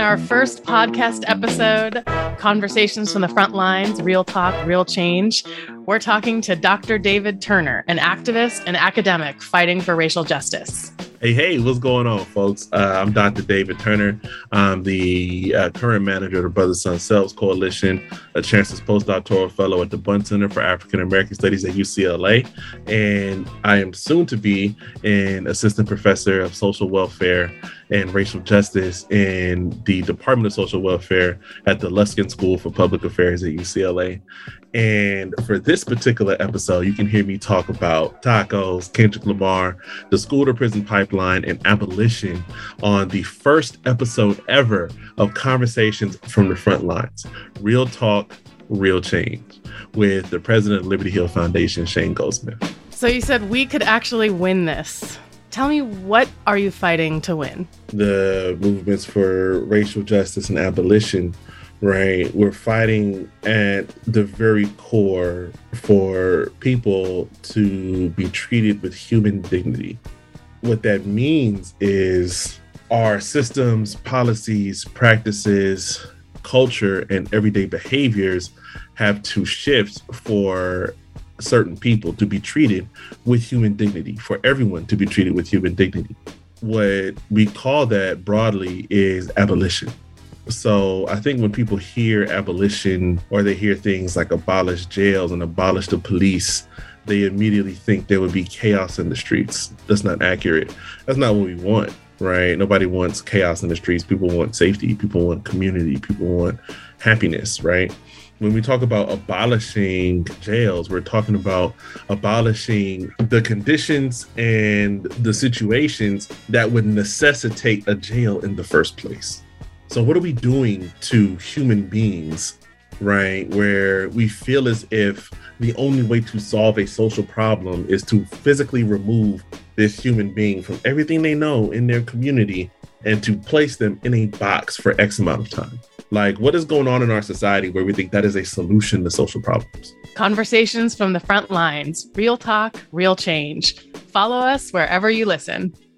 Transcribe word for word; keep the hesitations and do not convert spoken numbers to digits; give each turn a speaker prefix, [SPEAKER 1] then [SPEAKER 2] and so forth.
[SPEAKER 1] our first podcast episode, Conversations from the Front Lines, Real Talk, Real Change. We're talking to Doctor David Turner, an activist and academic fighting for racial justice.
[SPEAKER 2] Hey, hey, what's going on, folks? Uh, I'm Doctor David Turner. I'm the uh, current manager of the Brothers Sun Selves Coalition, a Chancellor's postdoctoral fellow at the Bunn Center for African American Studies at U C L A, and I am soon to be an assistant professor of social welfare and racial justice in the Department of Social Welfare at the Luskin School for Public Affairs at U C L A. And for this particular episode, you can hear me talk about tacos, Kendrick Lamar, the school to prison pipeline, and abolition on the first episode ever of Conversations from the Front Lines, Real Talk, Real Change, with the president of Liberty Hill Foundation, Shane Goldsmith.
[SPEAKER 1] So you said we could actually win this. Tell me, what are you fighting to win?
[SPEAKER 2] The movements for racial justice and abolition, right? We're fighting at the very core for people to be treated with human dignity. What that means is our systems, policies, practices, culture, and everyday behaviors have to shift for certain people to be treated with human dignity, for everyone to be treated with human dignity. What we call that broadly is abolition. So I think when people hear abolition, or they hear things like abolish jails and abolish the police, they immediately think there would be chaos in the streets. That's not accurate. That's not what we want, right? Nobody wants chaos in the streets. People want safety. People want community. People want happiness, right? When we talk about abolishing jails, we're talking about abolishing the conditions and the situations that would necessitate a jail in the first place. So what are we doing to human beings, right, where we feel as if the only way to solve a social problem is to physically remove this human being from everything they know in their community and to place them in a box for X amount of time? Like, what is going on in our society where we think that is a solution to social problems?
[SPEAKER 1] Conversations from the Front Lines, Real Talk, Real Change. Follow us wherever you listen.